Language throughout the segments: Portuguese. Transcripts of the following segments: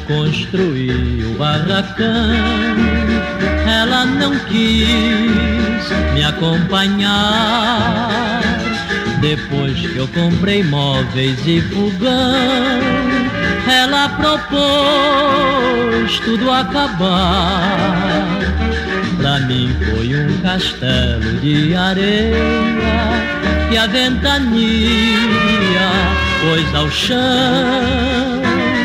construí o barracão, ela não quis me acompanhar. Depois que eu comprei móveis e fogão, ela propôs tudo acabar. Pra mim foi um castelo de areia que a ventania pôs ao chão.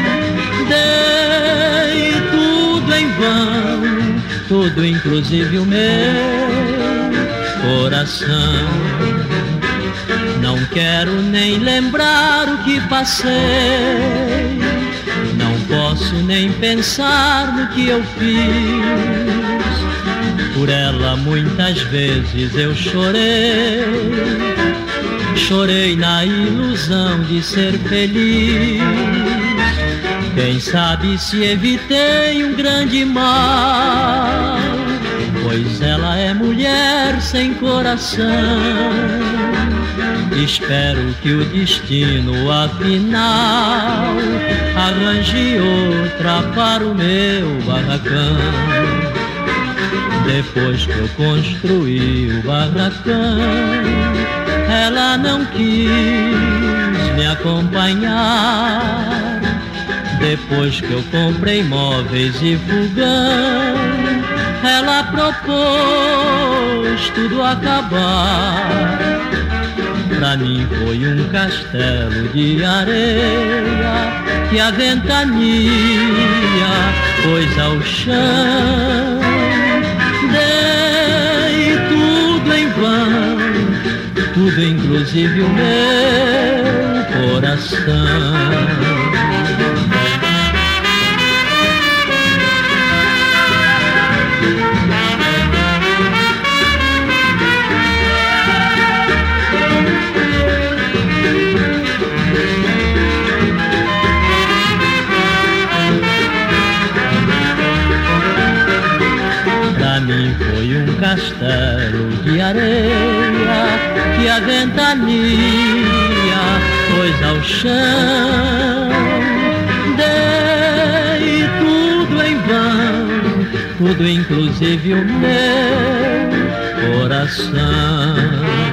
Dei tudo em vão, tudo inclusive o meu coração. Não quero nem lembrar o que passei, não posso nem pensar no que eu fiz. Por ela muitas vezes eu chorei, chorei na ilusão de ser feliz. Quem sabe se evitei um grande mal, pois ela é mulher sem coração. Espero que o destino afinal arranje outra para o meu barracão. Depois que eu construí o barracão, ela não quis me acompanhar. Depois que eu comprei móveis e fogão, ela propôs tudo acabar. Pra mim foi um castelo de areia que a ventania pôs ao chão. Dei tudo em vão, tudo inclusive o meu coração. Pra mim foi um castelo de areia que a ventania pôs ao chão. Dei tudo em vão, tudo inclusive o meu coração.